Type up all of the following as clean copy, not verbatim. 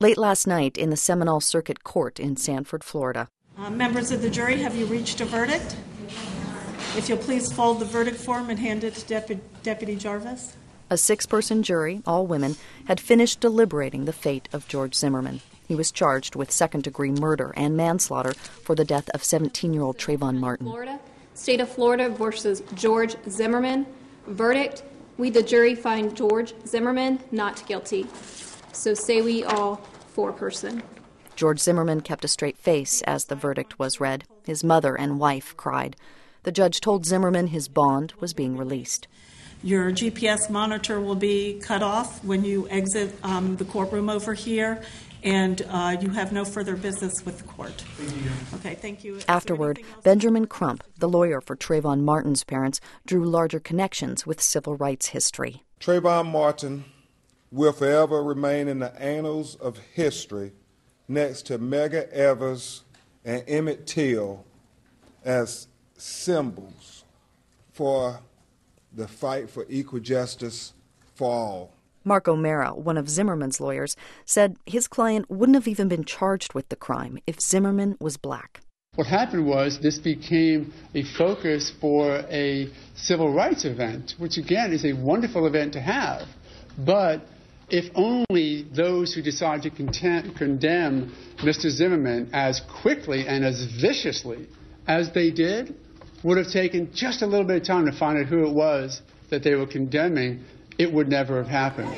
Late last night in the Seminole Circuit Court in Sanford, Florida. Members of the jury, have you reached a verdict? If you'll please fold the verdict form and hand it to Deputy Jarvis. A 6-person jury, all women, had finished deliberating the fate of George Zimmerman. He was charged with second-degree murder and manslaughter for the death of 17-year-old Trayvon Martin. Florida, State of Florida versus George Zimmerman. Verdict: we, the jury, find George Zimmerman not guilty. So say we all 4-person. George Zimmerman kept a straight face as the verdict was read. His mother and wife cried. The judge told Zimmerman his bond was being released. Your GPS monitor will be cut off when you exit the courtroom over here, and you have no further business with the court. Thank you. Okay, thank you. Afterward, Benjamin Crump, the lawyer for Trayvon Martin's parents, drew larger connections with civil rights history. Trayvon Martin will forever remain in the annals of history next to Medgar Evers and Emmett Till as symbols for the fight for equal justice for all. Mark O'Mara, one of Zimmerman's lawyers, said his client wouldn't have even been charged with the crime if Zimmerman was black. What happened was this became a focus for a civil rights event, which again is a wonderful event to have. But if only those who decide to condemn Mr. Zimmerman as quickly and as viciously as they did would have taken just a little bit of time to find out who it was that they were condemning, it would never have happened.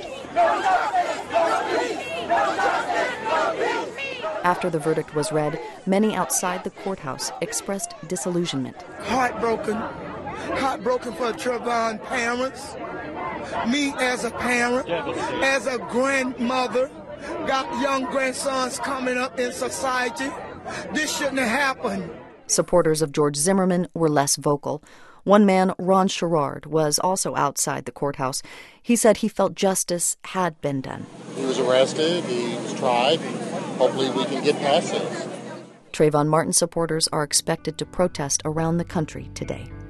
After the verdict was read, many outside the courthouse expressed disillusionment. Heartbroken for Trayvon parents. Me as a parent, as a grandmother, got young grandsons coming up in society. This shouldn't have happened. Supporters of George Zimmerman were less vocal. One man, Ron Sherrard, was also outside the courthouse. He said he felt justice had been done. He was arrested, he was tried. Hopefully we can get past this. Trayvon Martin supporters are expected to protest around the country today.